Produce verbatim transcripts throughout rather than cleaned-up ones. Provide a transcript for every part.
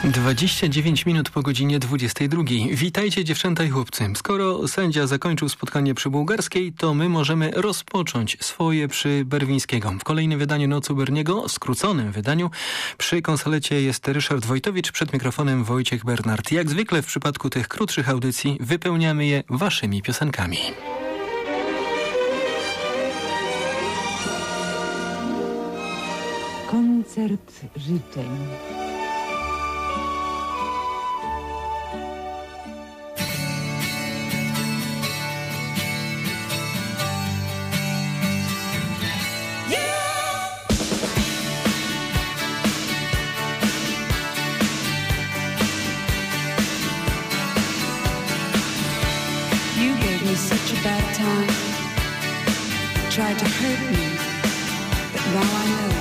dwadzieścia dziewięć minut po godzinie dwudziestej drugiej. Witajcie dziewczęta i chłopcy. Skoro sędzia zakończył spotkanie przy Bułgarskiej, to my możemy rozpocząć swoje przy Berwińskiego. W kolejnym wydaniu Nocy Berniego, skróconym wydaniu, przy konsolecie jest Ryszard Wojtowicz, przed mikrofonem Wojciech Bernard. Jak zwykle w przypadku tych krótszych audycji wypełniamy je waszymi piosenkami. Koncert życzeń. Such a bad time, tried to hurt me, but now I know.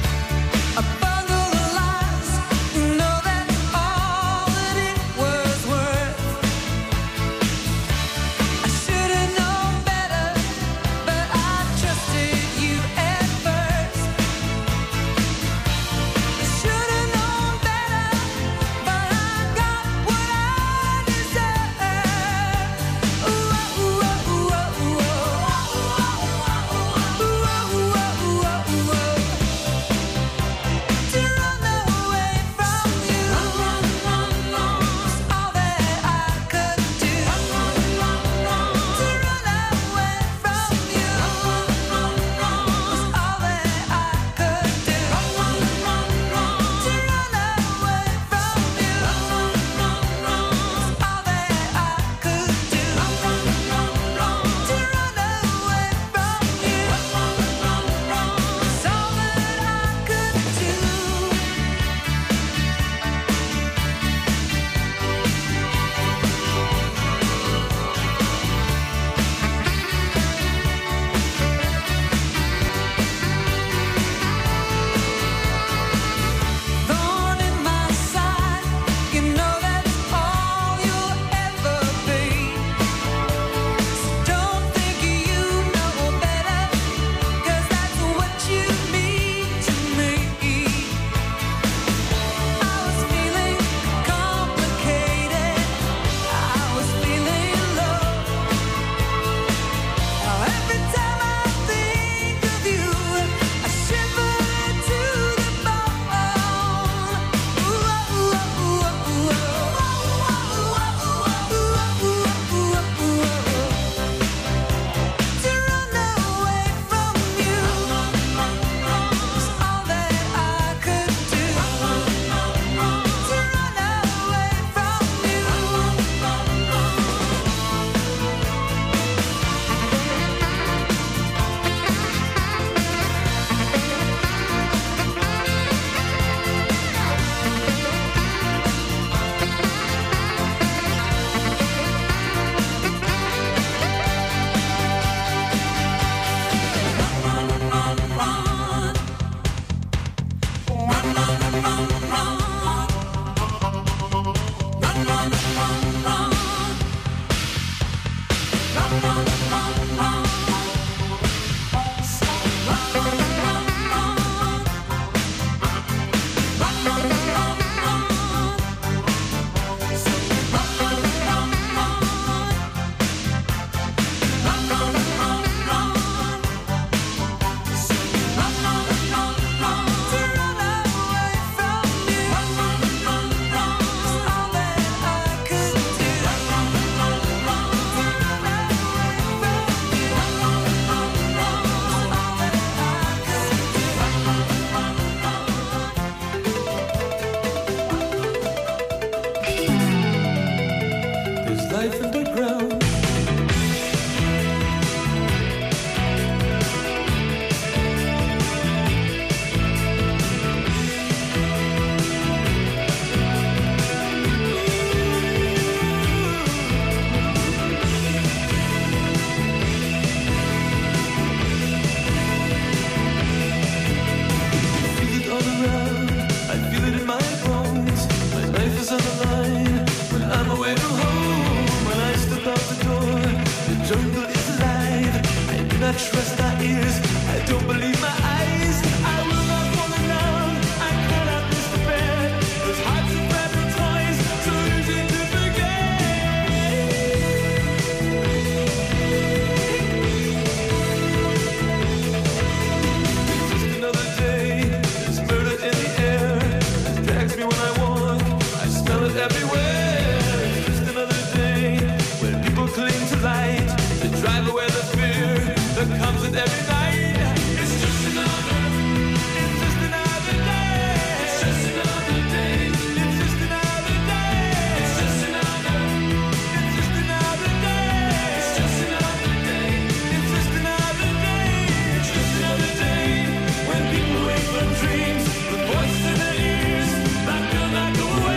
A bundle of lies, you know that's all that it was. trust our ears, I don't believe my eyes. I will not fall in love, I cannot miss the bed. Those hearts are fragile toys, so easy to forget. Just another day, there's murder in the air. It drags me when I walk, I smell it everywhere. Just another day, when people cling to light, to drive away the fear that comes with every night. It's just another, it's just another day. It's just another day. It's just another day. It's just another, it's just another day. It's just another day. It's just another day. It's just another day when people wake from dreams with voices in their ears that will not go away.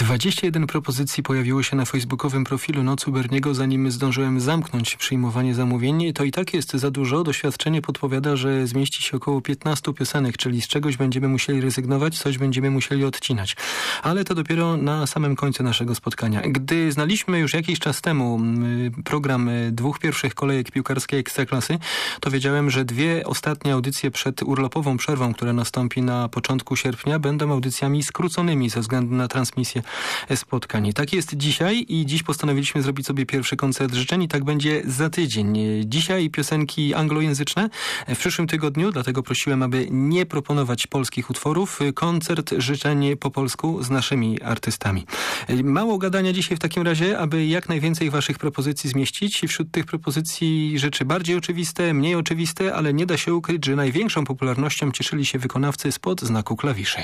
dwadzieścia jeden propozycji pojawiło się na facebookowym profilu Noc u Berniego, zanim zdążyłem zamknąć przyjmowanie zamówień. To i tak jest za dużo. Doświadczenie podpowiada, że zmieści się około piętnaście piosenek, czyli z czegoś będziemy musieli rezygnować, coś będziemy musieli odcinać. Ale to dopiero na samym końcu naszego spotkania. Gdy znaliśmy już jakiś czas temu program dwóch pierwszych kolejek piłkarskiej Ekstraklasy, to wiedziałem, że dwie ostatnie audycje przed urlopową przerwą, która nastąpi na początku sierpnia, będą audycjami skróconymi ze względu na transmisję spotkań. Tak jest dzisiaj i dziś postanowiliśmy zrobić sobie pierwszy koncert życzeń i tak będzie za tydzień. Dzisiaj piosenki anglojęzyczne, w przyszłym tygodniu, dlatego prosiłem, aby nie proponować polskich utworów, koncert życzeń po polsku z naszymi artystami. Mało gadania dzisiaj w takim razie, aby jak najwięcej waszych propozycji zmieścić. Wśród tych propozycji rzeczy bardziej oczywiste, mniej oczywiste, ale nie da się ukryć, że największą popularnością cieszyli się wykonawcy spod znaku klawiszy.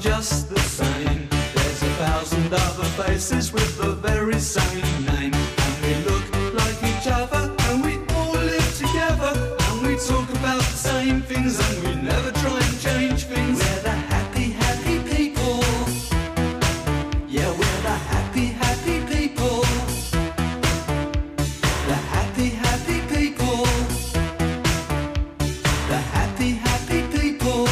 just the same. There's a thousand other faces with the very same name. And we look like each other, and we all live together. And we talk about the same things, and we never try and change things. We're the happy, happy people. Yeah, we're the happy, happy people. The happy, happy people. The happy, happy people.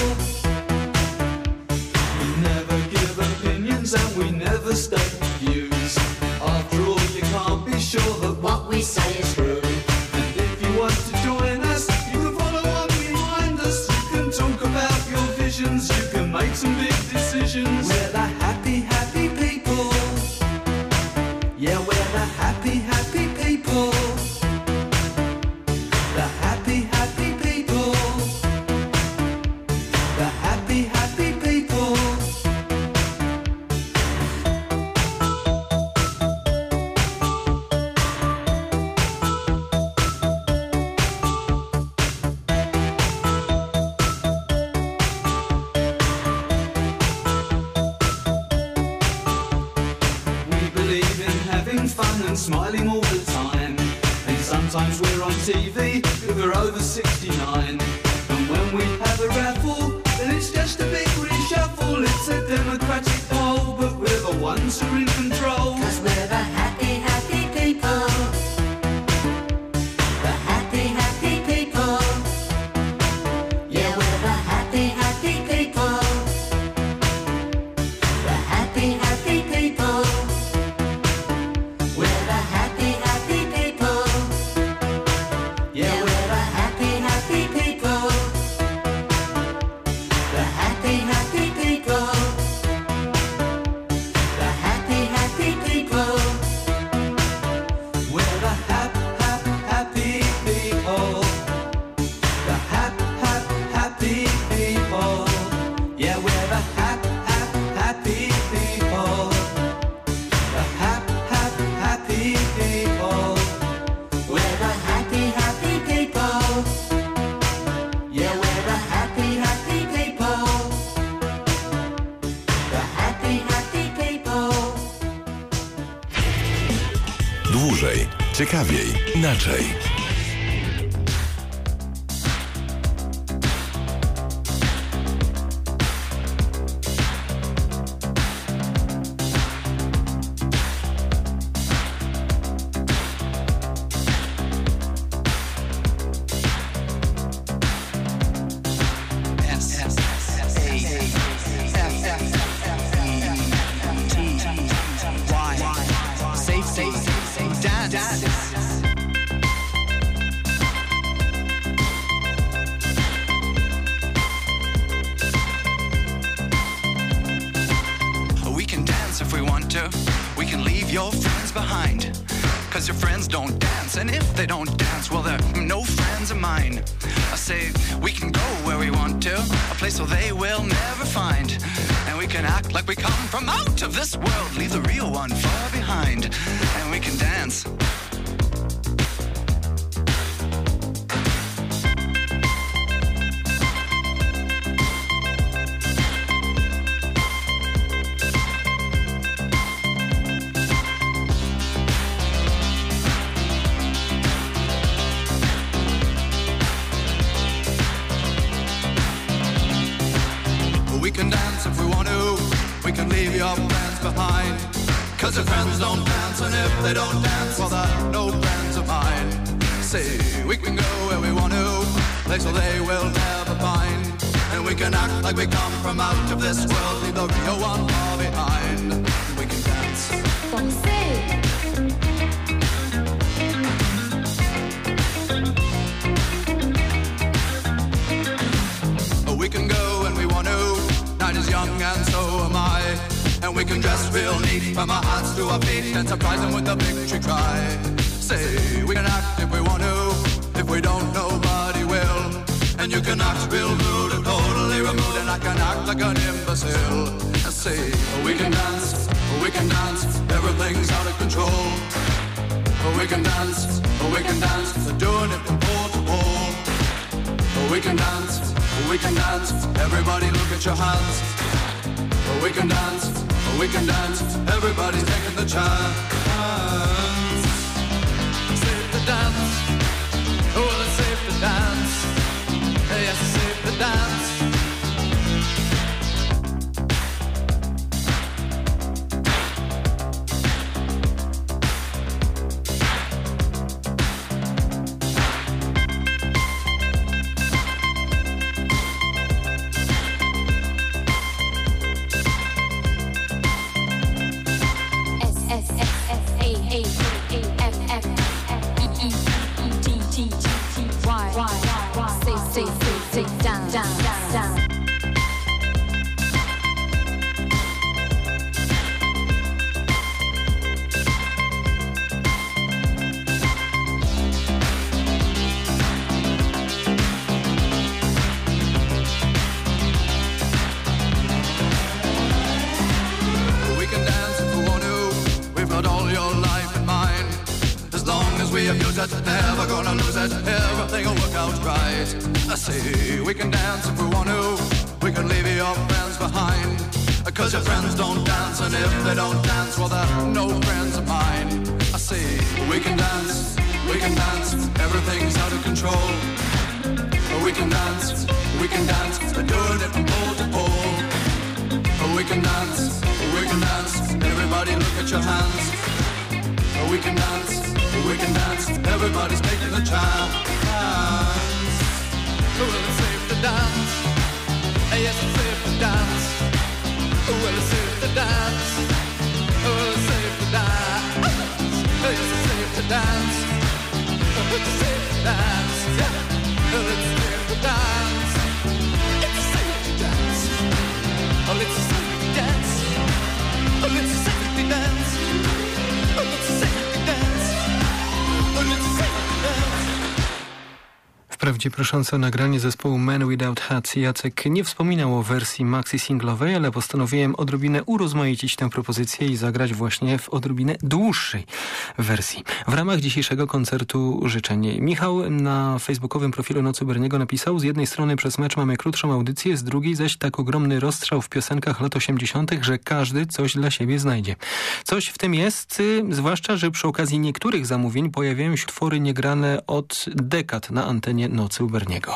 We never give opinions and we never state views. After all, you can't be sure that what we say is true. And if you want to join us, you can follow on behind us. You can talk about your visions, you can make some big decisions. We're the happy, happy people. Yeah, we're the happy, happy people. The happy, happy people. The happy, happy people. We believe in having fun and smiling all the time. And sometimes we're on T V if we're over sixty-nine. And when we have a raffle, then it's just a big reshuffle. It's a democratic poll, but we're the ones who are in control. 'Cause we're the happy, happy people. The happy, happy people. Yeah, we're the happy, happy people. The happy, happy people. We're the happy, happy people. Yeah, we're the happy, happy people. The happy, happy people. The happy, happy people. We're the hap, hap, happy people. The hap, hap, happy people. Yeah, we're the hap, hap, happy people. The hap, hap, happy people. We're the happy, happy people. Yeah, we're the happy, happy people. The happy, happy people. Dłużej, ciekawiej, inaczej. We can dance if we want to. We can leave your friends behind. 'Cause your friends don't dance. And if they don't dance, well, they're no friends of mine. I say we can go where we want to. A place where they will never find. And we can act like we come from out of this world. Leave the real one far behind. And we can dance. We can dance if we want to. We can leave your friends behind. 'Cause your friends don't dance, and if they don't dance, well, they're no friends of mine. Say, we can go where we want to, place where they will never find. And we can act like we come from out of this world, leave the real one far behind. We can dance. We can go when we want to. Night is young and so am I. And we can dress real neat from our hands to our feet and surprise them with a victory cry. Say, we can act if we want to. If we don't, nobody will. And you can act real rude and totally removed, and I can act like an imbecile. And say, we can dance, we can dance, everything's out of control. We can dance, we can dance, they're doing it from pole to pole. We can dance, we can dance, everybody look at your hands. We can dance, we can dance. Everybody's taking the chance. Safe to dance. Oh, it's safe to dance. Yes, it's safe to dance. Never gonna lose it, everything will work out right. I say we can dance if we want to. We can leave your friends behind, cause your friends don't dance, and if they don't dance, well they're no friends of mine. I say we can dance, we can dance, everything's out of control. We can dance, we can dance, doing it from pole to pole. We can dance, we can dance, everybody look at your hands. We can dance, we can dance, everybody's taking a chance. Well, it's safe to dance. Yes, it's safe to dance. Well, it's safe to dance. Well, it's safe to dance. Yes, it's safe to dance. It's safe to dance. Well, it's safe to dance. It's safe to dance. Oh, it's safe to dance. Oh, it's safe to dance. Oh, it's safe to dance. Oh, it's safe to dance. Wprawdzie proszące o nagranie zespołu Men Without Hats, Jacek nie wspominał o wersji maxi singlowej, ale postanowiłem odrobinę urozmaicić tę propozycję i zagrać właśnie w odrobinę dłuższej wersji. W ramach dzisiejszego koncertu życzeń. Michał na facebookowym profilu Nocy Berniego napisał: z jednej strony przez mecz mamy krótszą audycję, z drugiej zaś tak ogromny rozstrzał w piosenkach lat osiemdziesiątych, że każdy coś dla siebie znajdzie. Coś w tym jest, zwłaszcza, że przy okazji niektórych zamówień pojawiają się utwory niegrane od dekad na antenie Nocy u Berniego.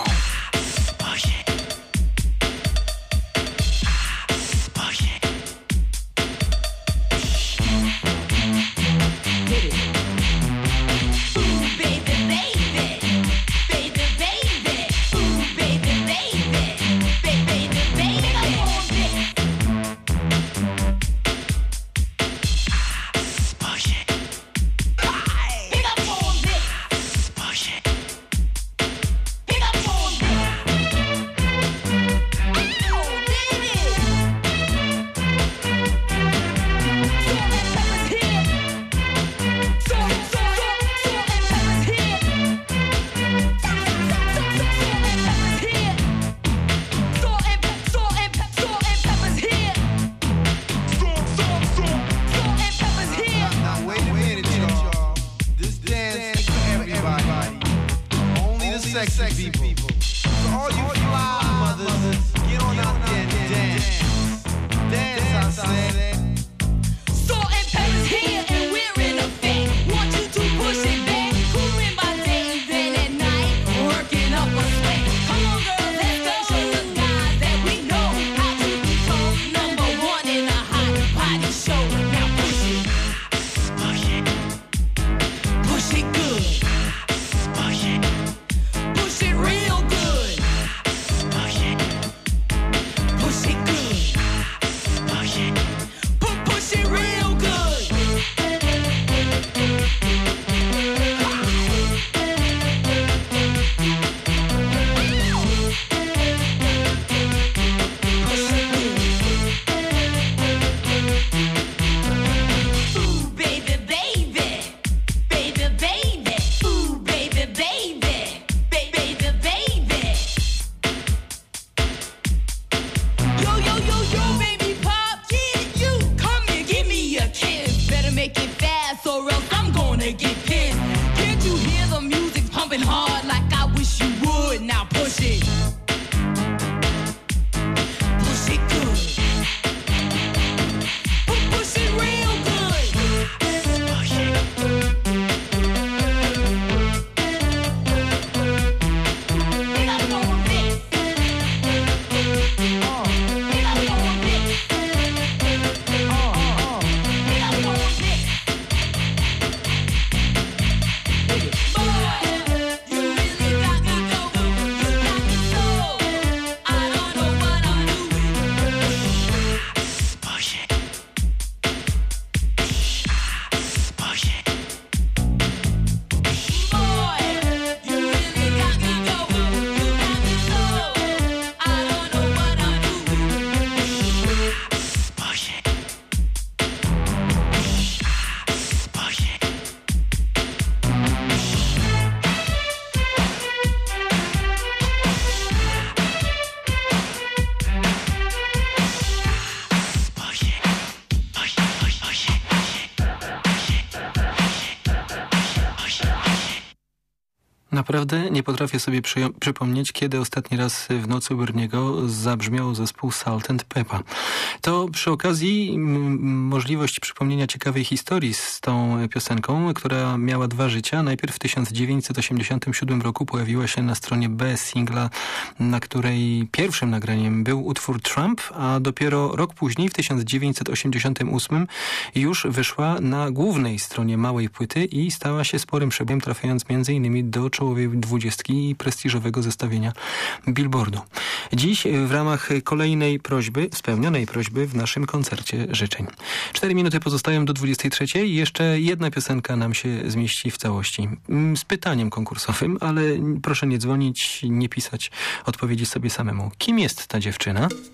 Naprawdę nie potrafię sobie przy, przypomnieć, kiedy ostatni raz w nocy u Berniego zabrzmiał zespół Salt and Pepper. To przy okazji m, możliwość przypomnienia ciekawej historii z tą piosenką, która miała dwa życia. Najpierw w tysiąc dziewięćset osiemdziesiątym siódmym roku pojawiła się na stronie B singla, na której pierwszym nagraniem był utwór Trump, a dopiero rok później, w tysiąc dziewięćset osiemdziesiątym ósmym już wyszła na głównej stronie małej płyty i stała się sporym przebiegiem, trafiając między innymi do czołowej dwudziestki i prestiżowego zestawienia Billboardu. Dziś w ramach kolejnej prośby, spełnionej prośby w naszym koncercie życzeń. Cztery minuty pozostają do dwudziestej trzeciej i jeszcze jedna piosenka nam się zmieści w całości. Z pytaniem konkursowym, ale proszę nie dzwonić, nie pisać odpowiedzi sobie samemu. Kim jest ta dziewczyna?